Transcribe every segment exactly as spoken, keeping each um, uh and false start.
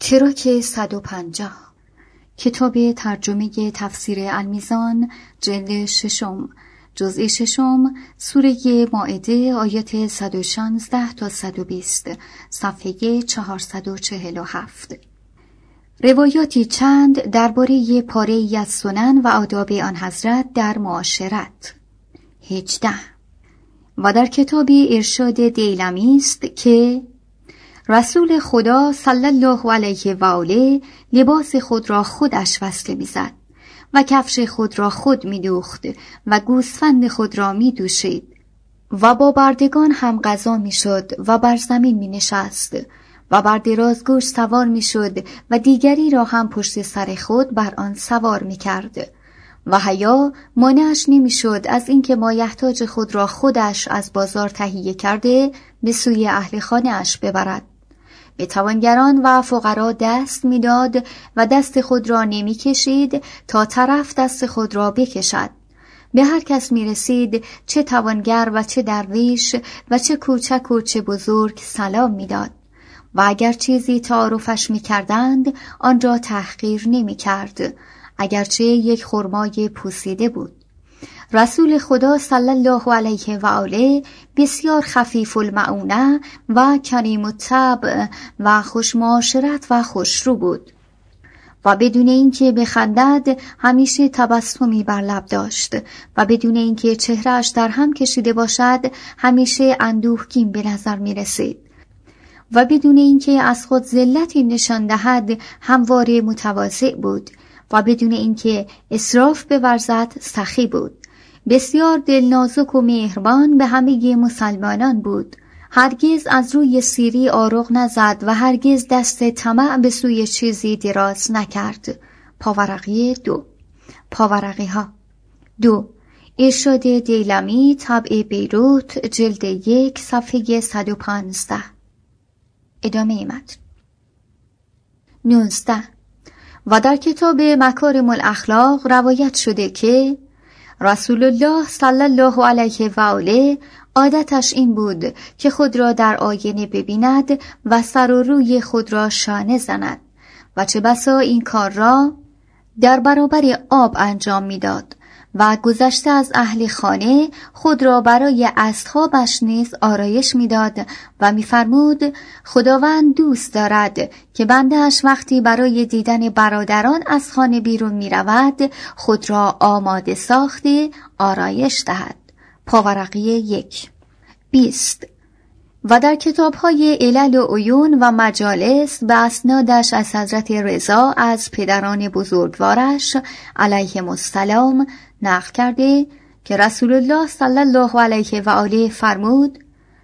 تراک صد و پنجاه، کتاب ترجمه تفسیر المیزان، جلد ششم، جزء ششم، سوره مائده، آیات صد و شانزده تا صد و بیست، صفحه چهارصد و چهل و هفت. روایاتی چند درباره پاره‌ای از سنن و آداب آن حضرت در معاشرت. هجده. و در کتاب ارشاد دیلمی است که رسول خدا صلی الله علیه و آله لباس خود را خودش وصله می‌زد و کفش خود را خود می‌دوخت و گوسفند خود را می‌دوشید و با بردگان هم غذا می‌شد و بر زمین می‌نشست و بر درازگوش سوار می‌شد و دیگری را هم پشت سر خود بر آن سوار می‌کرد و حیا مانعش نمی‌شد از اینکه مایحتاج خود را خودش از بازار تهیه کرده به سوی اهل خانه اش ببرد. به توانگران و فقرا دست می‌داد و دست خود را نمی‌کشید تا طرف دست خود را بکشد. به هر کس می‌رسید، چه توانگر و چه درویش و چه کوچک و چه بزرگ، سلام می‌داد و اگر چیزی تعارفش می‌کردند آن را تحقیر نمی‌کرد، اگرچه یک خرمای پوسیده بود. رسول خدا صلی الله علیه و آله بسیار خفیف المعونه و کریم الطبع و خوش معاشرت و خوشرو بود و بدون اینکه بخندد همیشه تبسمی بر لب داشت و بدون اینکه چهرهش در هم کشیده باشد همیشه اندوهگین به نظر می رسید و بدون اینکه از خود ذلتی نشان دهد همواره متواضع بود و بدون اینکه اسراف بورزد سخی بود. بسیار دلنازک و مهربان به همه مسلمانان بود. هرگز از روی سیری آروغ نزد و هرگز دست طمع به سوی چیزی دراز نکرد. پاورقی دو. پاورقی ها دو. ارشاد دیلمی، طبع بیروت، جلد یک، صفحه صد و پانزده. ادامه متن. نوزده. و در کتاب مکارم الاخلاق روایت شده که رسول الله صلی الله علیه و آله عادتش این بود که خود را در آینه ببیند و سر و روی خود را شانه زند و چه بسا این کار را در برابر آب انجام میداد و گذشته از اهل خانه خود را برای اصحابش نیز آرایش میداد و میفرمود خداوند دوست دارد که بنده‌اش وقتی برای دیدن برادران از خانه بیرون میرود خود را آماده ساخته آرایش دهد. پاورقی یک. بیست. و در کتاب‌های علل و عیون و مجالس به اسنادش از حضرت رضا از پدران بزرگوارش علیهم السلام نقل کرده که رسول الله صلی الله علیه و آله فرمود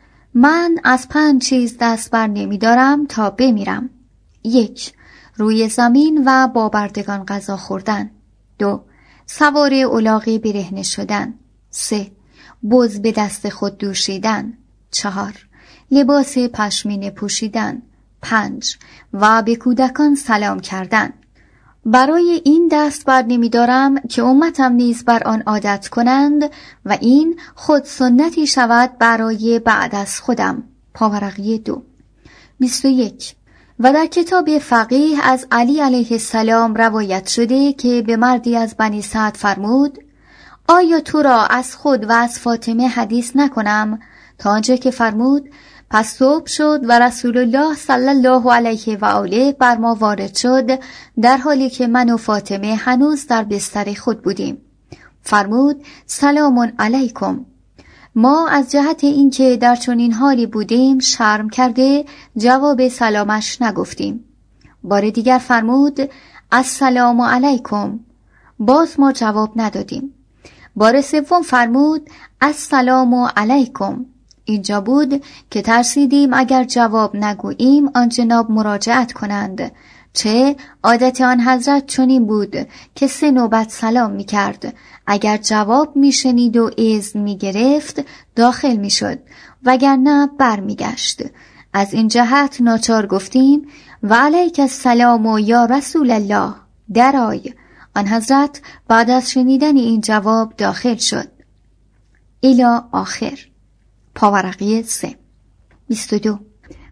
من از پنج چیز دست بر نمی دارم تا بمیرم. یک، روی زمین و با بردگان غذا خوردن. دو، سوار الاغ برهنه شدن. سه، بز به دست خود دوشیدن. چهار، لباس پشمینه پوشیدن. پنج، و به کودکان سلام کردن. برای این دست بر نمی دارم که امتم نیز بر آن عادت کنند و این خود سنتی شود برای بعد از خودم. پاورقی دو. بیست و یک. و در کتاب فقیه از علی علیه السلام روایت شده که به مردی از بنی سعد فرمود آیا تو را از خود و از فاطمه حدیث نکنم؟ تا آنجا که فرمود پس صبح شد و رسول الله صلی الله علیه و آله بر ما وارد شد در حالی که من و فاطمه هنوز در بستر خود بودیم. فرمود سلام علیکم. ما از جهت اینکه در چنین حالی بودیم شرم کرده جواب سلامش نگفتیم. بار دیگر فرمود السلام علیکم. باز ما جواب ندادیم. بار سوم فرمود السلام علیکم. اینجا بود که ترسیدیم اگر جواب نگوییم آن جناب مراجعت کنند، چه عادت آن حضرت چنین بود که سه نوبت سلام می کرد. اگر جواب می شنید و اذن می گرفت داخل می شد وگرنه بر می گشت. از این جهت ناچار گفتیم و علیک السلام و یا رسول الله درای. آن حضرت بعد از شنیدن این جواب داخل شد. الی آخر. پاورقی سه. بیست و دو.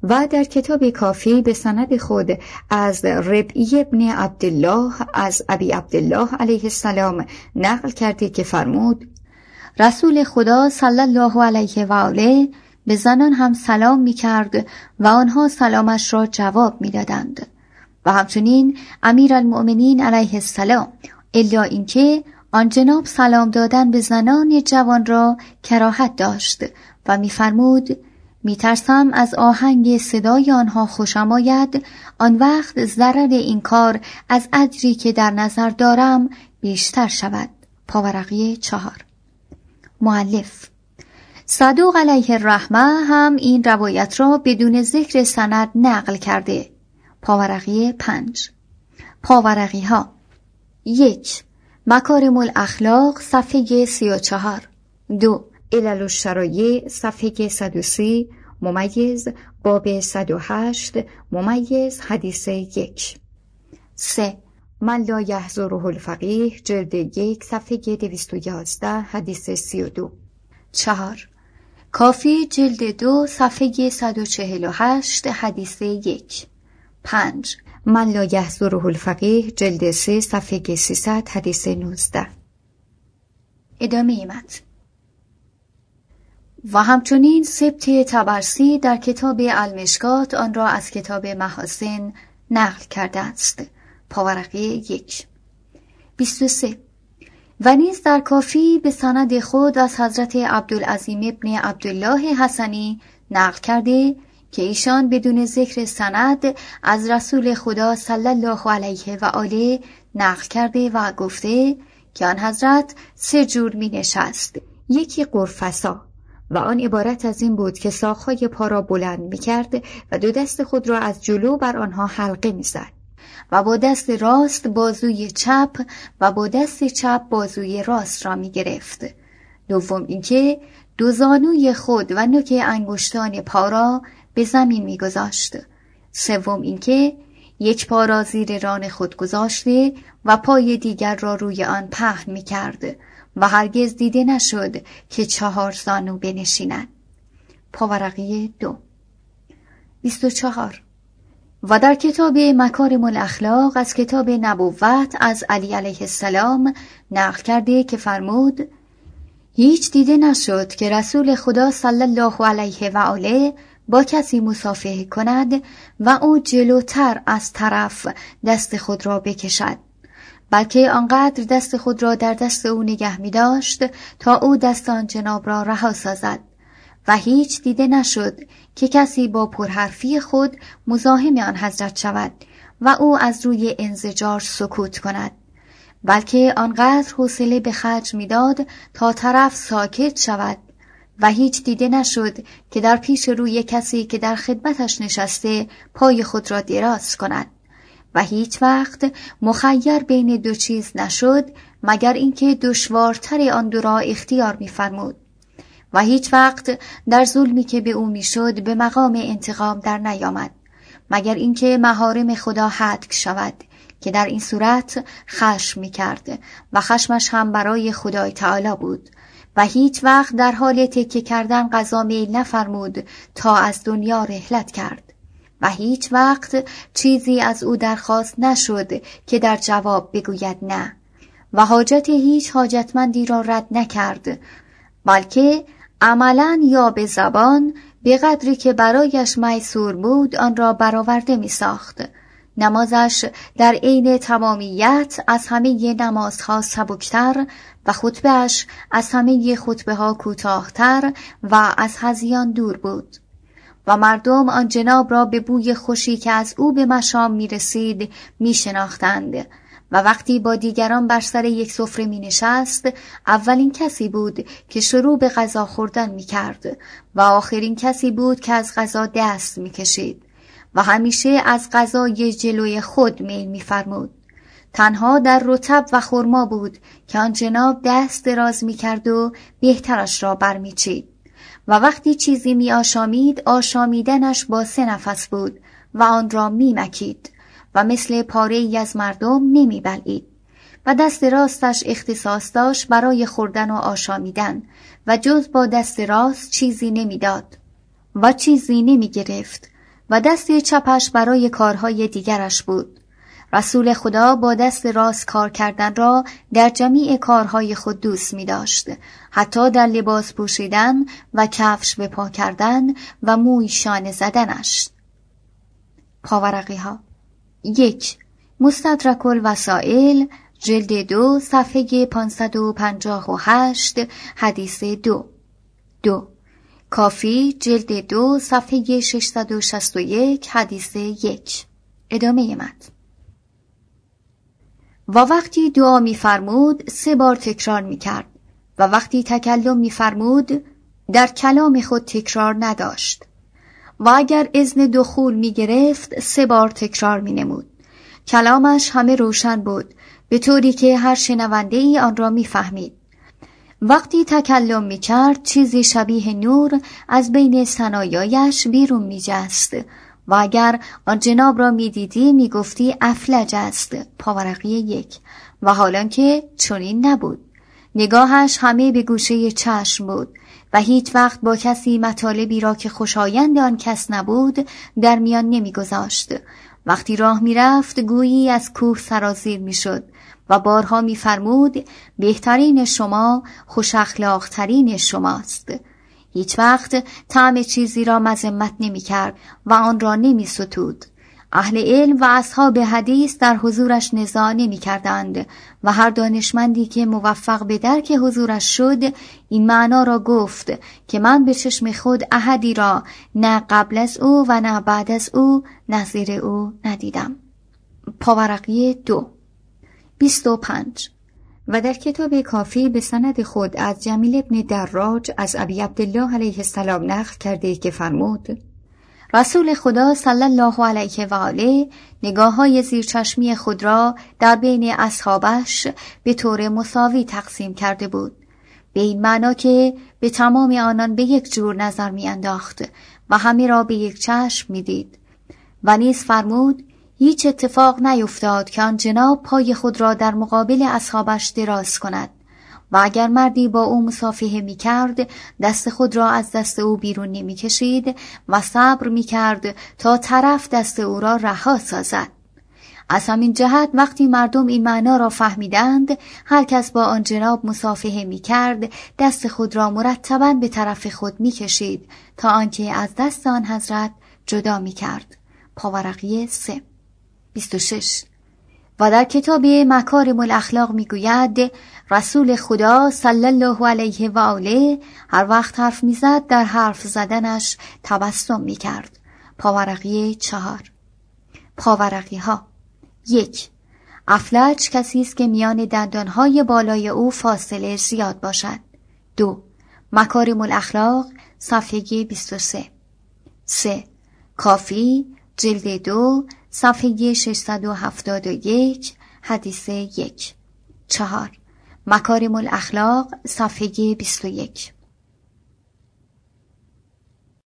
و در کتاب کافی به سند خود از ربعی ابن عبدالله از ابی عبدالله علیه السلام نقل کرده که فرمود رسول خدا صلی الله علیه و آله به زنان هم سلام می کرد و آنها سلامش را جواب می دادند و همچنین امیر المؤمنین علیه السلام، الا اینکه آن جناب سلام دادن به زنان جوان را کراهت داشت و می فرمود می ترسم از آهنگ صدای آنها خوشم آید، آن وقت ضرر این کار از اجری که در نظر دارم بیشتر شود. پاورقی چهار. مؤلف صدوق علیه الرحمه هم این روایت را بدون ذکر سند نقل کرده. پاورقی پنج. پاورقی ها یک. مکارم الاخلاق صفحه سی و چهار. دو. علل الشرایع صفحه صد و سی ممیز باب صد و هشت ممیز حدیث یک. سه. من لا یحضره الفقیه جلد یک صفحه دویست و یازده حدیث سی و دو. چهار. کافی جلد دو صفحه صد و چهل و هشت حدیث یک. پنج. من لا یحضره الفقیه جلد سه صفحه سیصد حدیث نوزده. ادامه متن. و همچنین سبط طبرسی در کتاب المشکات آن را از کتاب محاسن نقل کرده است. پاورقی یک. بیست و سه. و نیز در کافی به سند خود از حضرت عبدالعظیم ابن عبدالله حسنی نقل کرده که ایشان بدون ذکر سند از رسول خدا صلی الله علیه و آله نقل کرده و گفته که آن حضرت سه جور می نشست. یکی قرفسا و آن عبارت از این بود که ساقهای پا را بلند می کرد و دو دست خود را از جلو بر آنها حلقه می زد و با دست راست بازوی چپ و با دست چپ بازوی راست را می گرفت. دوم اینکه دو زانوی خود و نوک انگشتان پا را به زمین می گذاشت. سوم اینکه یک پا را زیر ران خود گذاشته و پای دیگر را روی آن پهن می کرد و هرگز دیده نشد که چهار زانو بنشیند. پاورقی دو. بیست و چهار. و در کتاب مکارم الاخلاق از کتاب نبوت از علی علیه السلام نقل کرده که فرمود هیچ دیده نشد که رسول خدا صلی الله علیه و آله با کسی مصافحه کند و او جلوتر از طرف دست خود را بکشد، بلکه آنقدر دست خود را در دست او نگه می داشت تا او دست آن جناب را رها سازد و هیچ دیده نشد که کسی با پرحرفی خود مزاحم آن حضرت شود و او از روی انزجار سکوت کند، بلکه آنقدر حوصله به خرج می داد تا طرف ساکت شود و هیچ دیده نشد که در پیش روی کسی که در خدمتش نشسته پای خود را دراز کند و هیچ وقت مخیر بین دو چیز نشد مگر اینکه دشوارتر آن دو را اختیار می فرمود و هیچ وقت در ظلمی که به او می شد به مقام انتقام در نیامد مگر اینکه محارم خدا هتک شود که در این صورت خشم می کرد و خشمش هم برای خدای تعالی بود و هیچ وقت در حال تکیه کردن قضا میل نفرمود تا از دنیا رحلت کرد و هیچ وقت چیزی از او درخواست نشد که در جواب بگوید نه و حاجت هیچ حاجتمندی را رد نکرد، بلکه عملاً یا به زبان به قدری که برایش میسور بود آن را برآورده می ساخت. نمازش در عین تمامیت از همه نمازها سبکتر و خطبهش از همه خطبه ها کوتاهتر و از هذیان دور بود و مردم آن جناب را به بوی خوشی که از او به مشام می رسید می شناختند و وقتی با دیگران بر سر یک سفره می نشست اولین کسی بود که شروع به غذا خوردن می کرد و آخرین کسی بود که از غذا دست می کشید و همیشه از غذای جلوی خود میل می فرمود. تنها در رطب و خرما بود که آن جناب دست دراز می کرد و بهترش را بر می چید و وقتی چیزی می آشامید آشامیدنش با سه نفس بود و آن را می مکید و مثل پاره ای از مردم نمی بلعید و دست راستش اختصاص داشت برای خوردن و آشامیدن و جز با دست راست چیزی نمی داد و چیزی نمی گرفت و دست چپش برای کارهای دیگرش بود. رسول خدا با دست راست کار کردن را در جمیع کارهای خود دوست می داشت، حتی در لباس پوشیدن و کفش به پا کردن و موی شانه زدنش. پاورقی ها. یک. مستدرک الوسائل جلد دو صفحه پانصد و پنجاه و هشت حدیث دو. دو. کافی جلد دو صفحه ششصد و شصت و یک حدیث یک. ادامه متن. و وقتی دعا می فرمود سه بار تکرار می کرد و وقتی تکلم می فرمود در کلام خود تکرار نداشت و اگر اذن دخول می گرفت سه بار تکرار می نمود. کلامش همه روشن بود به طوری که هر شنونده ای آن را می فهمید. وقتی تکلم می کرد چیزی شبیه نور از بین ثنایایش بیرون می جست و اگر آن جناب را می دیدی می گفتی افلج است. پاورقی یک. و حالان که چنین نبود. نگاهش همه به گوشه چشم بود و هیچ وقت با کسی مطالبی را که خوشایند آن کس نبود در میان نمی گذاشت. وقتی راه می رفت گویی از کوه سرازیر می شد و بارها می فرمود بهترین شما خوش اخلاق ترین شماست. هیچ وقت طعم چیزی را مذمت نمی کرد و آن را نمی ستود. اهل علم و اصحاب حدیث در حضورش نزاع نمی کردند و هر دانشمندی که موفق به درک حضورش شد این معنا را گفت که من به چشم خود احدی را نه قبل از او و نه بعد از او نظیر او ندیدم. پاورقی دو. بیست و پنج. و در کتاب کافی به سند خود از جمیل ابن دراج از ابی عبدالله علیه السلام نقل کرده که فرمود رسول خدا صلی الله علیه و آله نگاه های زیرچشمی خود را در بین اصحابش به طور مساوی تقسیم کرده بود، به این معنا که به تمام آنان به یک جور نظر می انداخت و همه را به یک چشم می دید. و نیز فرمود هیچ اتفاق نیفتاد که آن جناب پای خود را در مقابل اصحابش دراز کند و اگر مردی با او مصافحه می کرد دست خود را از دست او بیرون نمی کشید و صبر می کرد تا طرف دست او را رها سازد. از همین جهت وقتی مردم این معنا را فهمیدند هر کس با آن جناب مصافحه می کرد دست خود را مرتباً به طرف خود می کشید تا آنکه از دست آن حضرت جدا می کرد. پاورقی سه. بیست و شش. و در کتاب مکارم الاخلاق می گوید رسول خدا صلی الله علیه و آله هر وقت حرف می زد در حرف زدنش تبسم می کرد. پاورقی چهار. پاورقی ها. یک. افلج کسی است که میان دندانهای بالای او فاصله زیاد باشد. دو. مکارم الاخلاق صفحه بیست و سه. سه. کافی جلد دو صفحه ششصد و هفتاد و یک حدیث یک. چهار. مکارم الاخلاق صفحه بیست و یک.